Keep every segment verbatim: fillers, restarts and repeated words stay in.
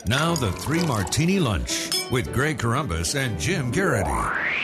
Now the Three Martini Lunch with Greg Corombos and Jim Garrity.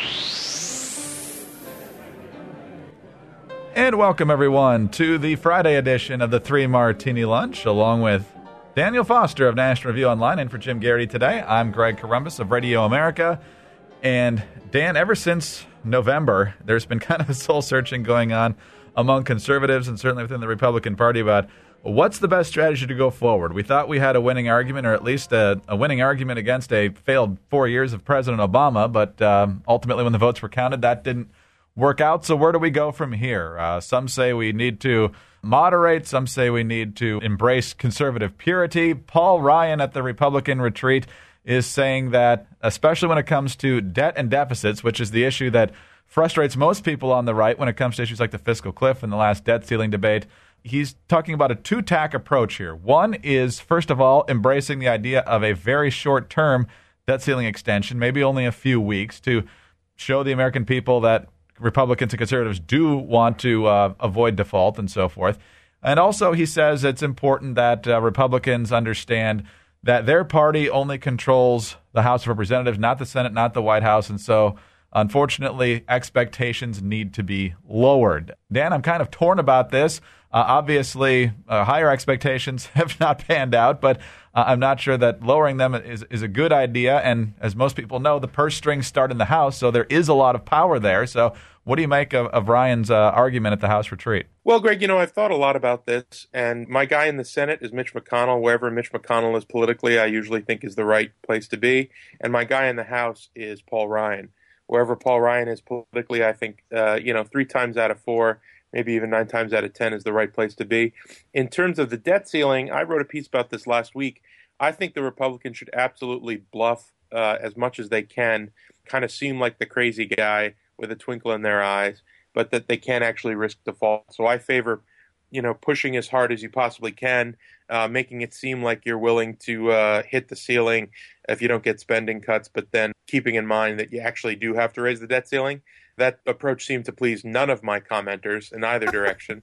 And welcome, everyone, to the Friday edition of the Three Martini Lunch, along with Daniel Foster of National Review Online, and for Jim Garrity today, I'm Greg Corombos of Radio America. And Dan, ever since November, there's been kind of a soul-searching going on among conservatives and certainly within the Republican Party about what's the best strategy to go forward. We thought we had a winning argument, or at least a, a winning argument against a failed four years of President Obama, but um, ultimately when the votes were counted, that didn't work out. So where do we go from here? Uh, some say we need to moderate. Some say we need to embrace conservative purity. Paul Ryan at the Republican retreat is saying that, especially when it comes to debt and deficits, which is the issue that frustrates most people on the right when it comes to issues like the fiscal cliff and the last debt ceiling debate, he's talking about a two-tack approach here. One is, first of all, embracing the idea of a very short-term debt ceiling extension, maybe only a few weeks, to show the American people that Republicans and conservatives do want to uh, avoid default and so forth. And also, he says it's important that uh, Republicans understand that their party only controls the House of Representatives, not the Senate, not the White House. And so, unfortunately, expectations need to be lowered. Dan, I'm kind of torn about this. Uh, obviously, uh, higher expectations have not panned out, but uh, I'm not sure that lowering them is, is a good idea. And as most people know, the purse strings start in the House, so there is a lot of power there. So what do you make of, of Ryan's uh, argument at the House retreat? Well, Greg, you know, I've thought a lot about this, and my guy in the Senate is Mitch McConnell. Wherever Mitch McConnell is politically, I usually think is the right place to be. And my guy in the House is Paul Ryan. Wherever Paul Ryan is politically, I think, uh, you know, three times out of four, maybe even nine times out of ten is the right place to be. In terms of the debt ceiling, I wrote a piece about this last week. I think the Republicans should absolutely bluff uh, as much as they can, kind of seem like the crazy guy with a twinkle in their eyes, but that they can't actually risk default. So I favor, you know, pushing as hard as you possibly can, uh, making it seem like you're willing to uh, hit the ceiling if you don't get spending cuts, but then keeping in mind that you actually do have to raise the debt ceiling. That approach seemed to please none of my commenters in either direction.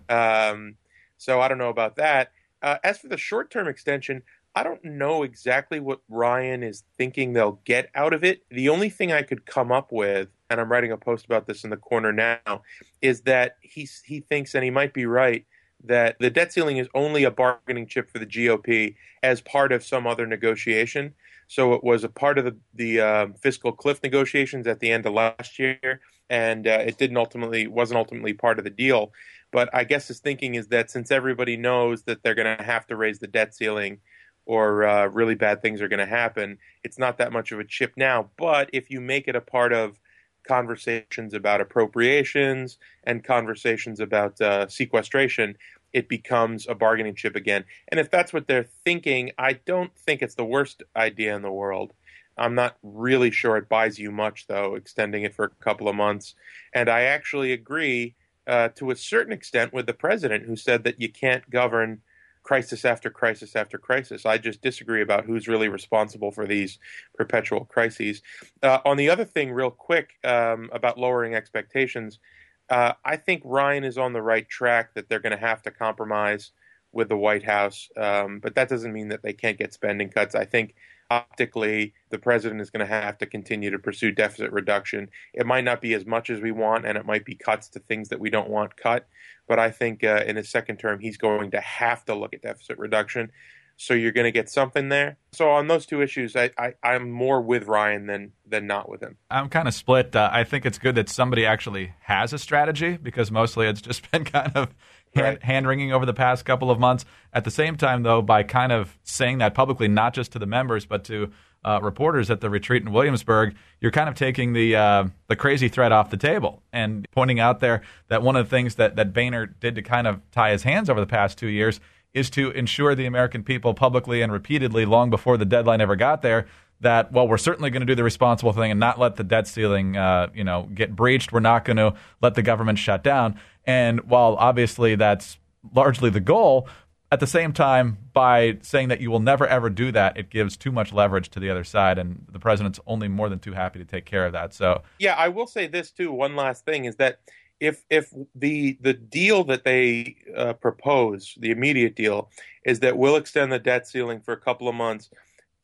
um, so I don't know about that. Uh, as for the short-term extension, I don't know exactly what Ryan is thinking they'll get out of it. The only thing I could come up with, and I'm writing a post about this in the Corner now, is that he, he thinks, and he might be right, that the debt ceiling is only a bargaining chip for the G O P as part of some other negotiation. So it was a part of the, the uh, fiscal cliff negotiations at the end of last year, and uh, it didn't ultimately wasn't ultimately part of the deal. But I guess his thinking is that since everybody knows that they're going to have to raise the debt ceiling, or uh, really bad things are going to happen, it's not that much of a chip now. But if you make it a part of conversations about appropriations and conversations about uh, sequestration, it becomes a bargaining chip again. And if that's what they're thinking, I don't think it's the worst idea in the world. I'm not really sure it buys you much, though, extending it for a couple of months. And I actually agree uh, to a certain extent with the president, who said that you can't govern crisis after crisis after crisis. I just disagree about who's really responsible for these perpetual crises. Uh, on the other thing, real quick, um, about lowering expectations, uh, I think Ryan is on the right track, that they're going to have to compromise with the White House. Um, but that doesn't mean that they can't get spending cuts. I think optically, the president is going to have to continue to pursue deficit reduction. It might not be as much as we want, and it might be cuts to things that we don't want cut. But I think uh, in his second term, he's going to have to look at deficit reduction. So you're going to get something there. So on those two issues, I, I, I'm more with Ryan than than not with him. I'm kind of split. Uh, I think it's good that somebody actually has a strategy, because mostly it's just been kind of hand, Right. hand-wringing over the past couple of months. At the same time, though, by kind of saying that publicly, not just to the members, but to uh, reporters at the retreat in Williamsburg, you're kind of taking the uh, the crazy threat off the table and pointing out there that one of the things that, that Boehner did to kind of tie his hands over the past two years is to ensure the American people publicly and repeatedly, long before the deadline ever got there, that, well, we're certainly going to do the responsible thing and not let the debt ceiling, uh, you know, get breached. We're not going to let the government shut down. And while obviously that's largely the goal, at the same time, by saying that you will never, ever do that, it gives too much leverage to the other side, and the president's only more than too happy to take care of that. So, yeah, I will say this, too. One last thing is that if if the the deal that they uh, propose, the immediate deal, is that we'll extend the debt ceiling for a couple of months,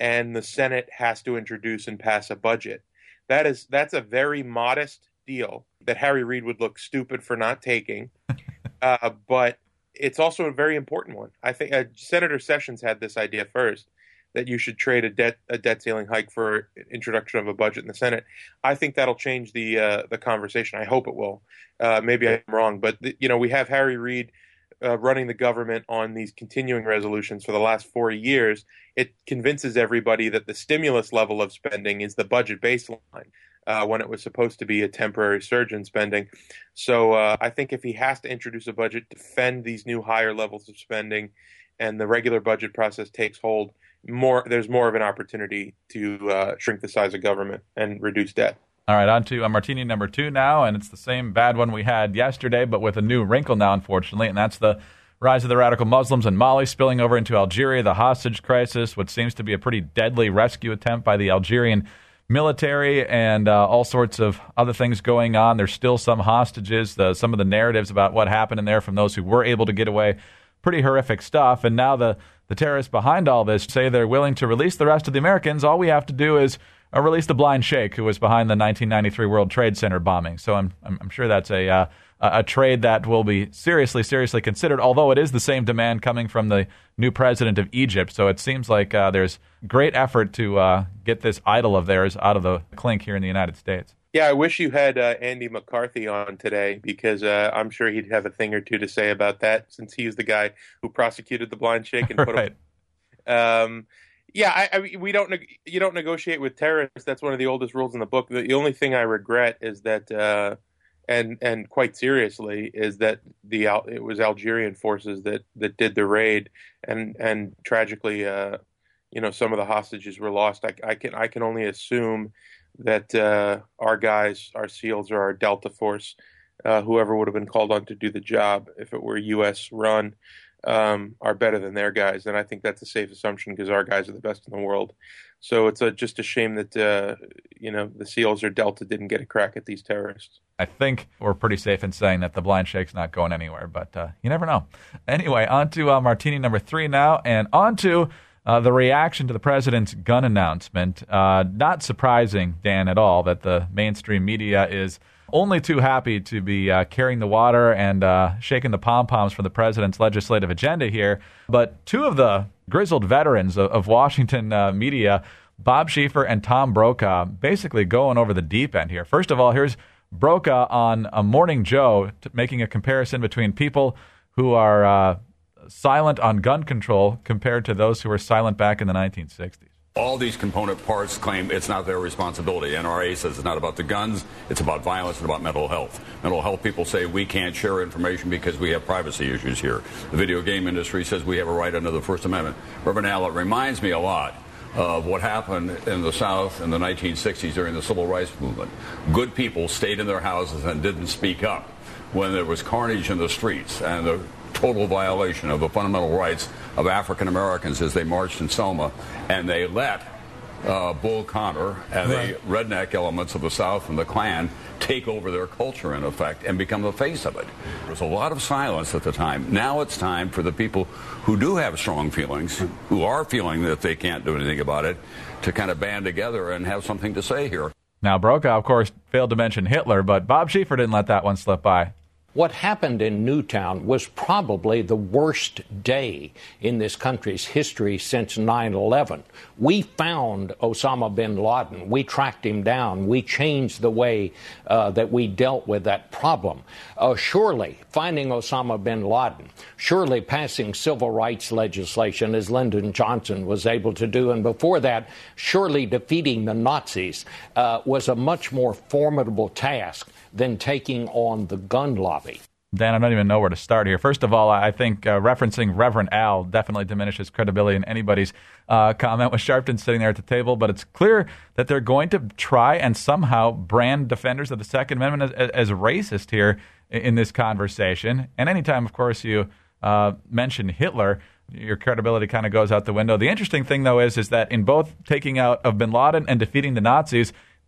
and the Senate has to introduce and pass a budget. That is that's a very modest deal that Harry Reid would look stupid for not taking, uh, but it's also a very important one. I think uh, Senator Sessions had this idea first, that you should trade a debt a debt ceiling hike for introduction of a budget in the Senate. I think that'll change the uh, the conversation. I hope it will. Uh, maybe I'm wrong, but the, you know we have Harry Reid uh, running the government on these continuing resolutions for the last forty years. It convinces everybody that the stimulus level of spending is the budget baseline uh, when it was supposed to be a temporary surge in spending. So uh, I think if he has to introduce a budget, defend these new higher levels of spending, and the regular budget process takes hold, more there's more of an opportunity to uh, shrink the size of government and reduce debt. All right, on to uh, martini number two now, and it's the same bad one we had yesterday, but with a new wrinkle now, unfortunately, and that's the rise of the radical Muslims in Mali spilling over into Algeria, the hostage crisis, what seems to be a pretty deadly rescue attempt by the Algerian military, and uh, all sorts of other things going on. There's still some hostages, the, some of the narratives about what happened in there from those who were able to get away, pretty horrific stuff, and now the The terrorists behind all this say they're willing to release the rest of the Americans. All we have to do is uh, release the blind sheikh who was behind the nineteen ninety-three World Trade Center bombing. So I'm I'm, I'm sure that's a uh, a trade that will be seriously, seriously considered, although it is the same demand coming from the new president of Egypt. So it seems like uh, there's great effort to uh, get this idol of theirs out of the clink here in the United States. Yeah, I wish you had uh, Andy McCarthy on today, because uh, I'm sure he'd have a thing or two to say about that, since he's the guy who prosecuted the blind sheikh and put right. him. Um, yeah, I, I, we don't. Neg- you don't negotiate with terrorists. That's one of the oldest rules in the book. The, the only thing I regret is that, uh, and and quite seriously, is that the it was Algerian forces that, that did the raid, and and tragically, uh, you know, some of the hostages were lost. I, I can I can only assume that uh, our guys, our SEALs, or our Delta Force, uh, whoever would have been called on to do the job, if it were U S run, um, are better than their guys. And I think that's a safe assumption, because our guys are the best in the world. So it's a, just a shame that, uh, you know, the SEALs or Delta didn't get a crack at these terrorists. I think we're pretty safe in saying that the blind sheikh's not going anywhere, but uh, you never know. Anyway, on to uh, martini number three now, and on to Uh, the reaction to the president's gun announcement. Uh, not surprising, Dan, at all, that the mainstream media is only too happy to be uh, carrying the water and uh, shaking the pom-poms for the president's legislative agenda here. But two of the grizzled veterans of, of Washington uh, media, Bob Schieffer and Tom Brokaw, basically going over the deep end here. First of all, here's Brokaw on a Morning Joe t- making a comparison between people who are uh, silent on gun control compared to those who were silent back in the nineteen sixties. All these component parts claim it's not their responsibility. N R A says it's not about the guns, it's about violence and about mental health. Mental health people say we can't share information because we have privacy issues here. The video game industry says we have a right under the First Amendment. Reverend Al, it reminds me a lot of what happened in the South in the nineteen sixties during the Civil Rights Movement. Good people stayed in their houses and didn't speak up when there was carnage in the streets and the total violation of the fundamental rights of African Americans as they marched in Selma, and they let uh, Bull Connor and right. the redneck elements of the South and the Klan take over their culture, in effect, and become the face of it. There was a lot of silence at the time. Now it's time for the people who do have strong feelings, who are feeling that they can't do anything about it, to kind of band together and have something to say here. Now, Brokaw, of course, failed to mention Hitler, but Bob Schieffer didn't let that one slip by. What happened in Newtown was probably the worst day in this country's history since nine eleven. We found Osama bin Laden. We tracked him down. We changed the way uh, that we dealt with that problem. Uh, surely, finding Osama bin Laden, surely passing civil rights legislation, as Lyndon Johnson was able to do, and before that, surely defeating the Nazis uh, was a much more formidable task than taking on the gun lobby. Dan, I don't even know where to start here. First of all, I think uh, referencing Reverend Al definitely diminishes credibility in anybody's uh, comment with Sharpton sitting there at the table, but it's clear that they're going to try and somehow brand defenders of the Second Amendment as, as racist here in this conversation. And anytime, of course, you uh, mention Hitler, your credibility kind of goes out the window. The interesting thing, though, is, is that in both taking out of bin Laden and defeating the Nazis,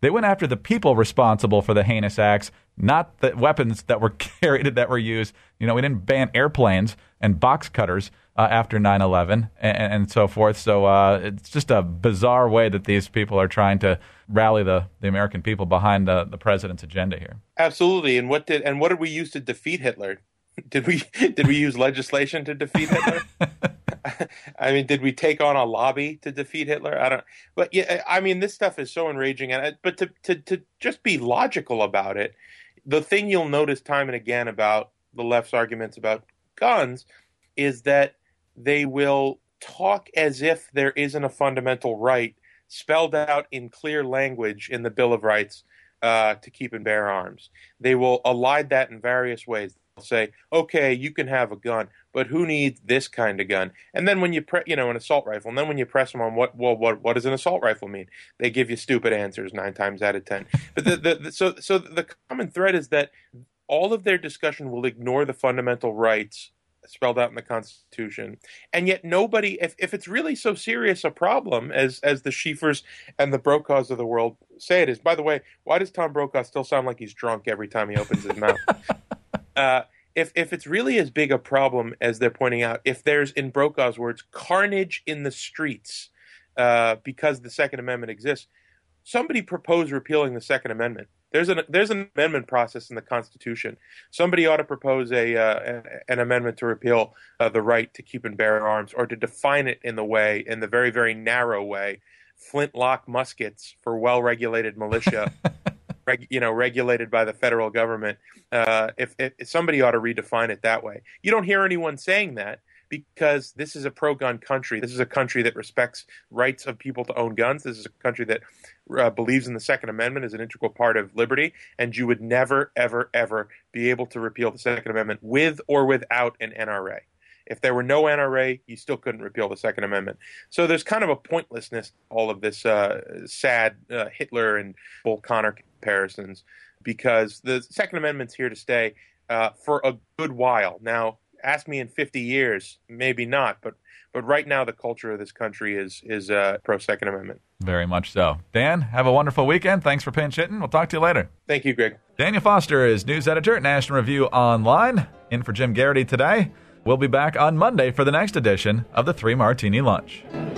They went after the people responsible for the heinous acts, not the weapons that were carried, that were used. You know, we didn't ban airplanes and box cutters uh, after nine eleven and, and so forth. So uh, it's just a bizarre way that these people are trying to rally the, the American people behind the, the president's agenda here. Absolutely. And what did and what did we use to defeat Hitler? Did we did we use legislation to defeat Hitler? I mean, did we take on a lobby to defeat Hitler? I don't. But yeah, I mean, this stuff is so enraging. And but to to to just be logical about it, the thing you'll notice time and again about the left's arguments about guns is that they will talk as if there isn't a fundamental right spelled out in clear language in the Bill of Rights uh, to keep and bear arms. They will elide that in various ways. They'll say, okay, you can have a gun, but who needs this kind of gun? And then when you pre- you know, an assault rifle, and then when you press them on what, well, what, what does an assault rifle mean? They give you stupid answers nine times out of ten. But the, the, the so so the common thread is that all of their discussion will ignore the fundamental rights spelled out in the Constitution, and yet nobody, if, if it's really so serious a problem as as the Schieffers and the Brokaws of the world say it is. By the way, why does Tom Brokaw still sound like he's drunk every time he opens his mouth? Uh, if if it's really as big a problem as they're pointing out, if there's, in Brokaw's words, carnage in the streets uh, because the Second Amendment exists, somebody proposed repealing the Second Amendment. There's an there's an amendment process in the Constitution. Somebody ought to propose a uh, an amendment to repeal uh, the right to keep and bear arms, or to define it in the way, in the very very narrow way, flintlock muskets for well-regulated militia. Reg, you know, regulated by the federal government. Uh, if, if somebody ought to redefine it that way, you don't hear anyone saying that because this is a pro-gun country. This is a country that respects rights of people to own guns. This is a country that uh, believes in the Second Amendment as an integral part of liberty. And you would never, ever, ever be able to repeal the Second Amendment with or without an N R A. If there were no N R A, you still couldn't repeal the Second Amendment. So there's kind of a pointlessness to all of this uh, sad uh, Hitler and Bull Connor comparisons, because the Second Amendment's here to stay uh, for a good while. Now, ask me in fifty years, maybe not, but but right now the culture of this country is is uh, pro-Second Amendment. Very much so. Dan, have a wonderful weekend. Thanks for pinch hitting. We'll talk to you later. Thank you, Greg. Daniel Foster is news editor at National Review Online, in for Jim Garrity today. We'll be back on Monday for the next edition of the Three Martini Lunch.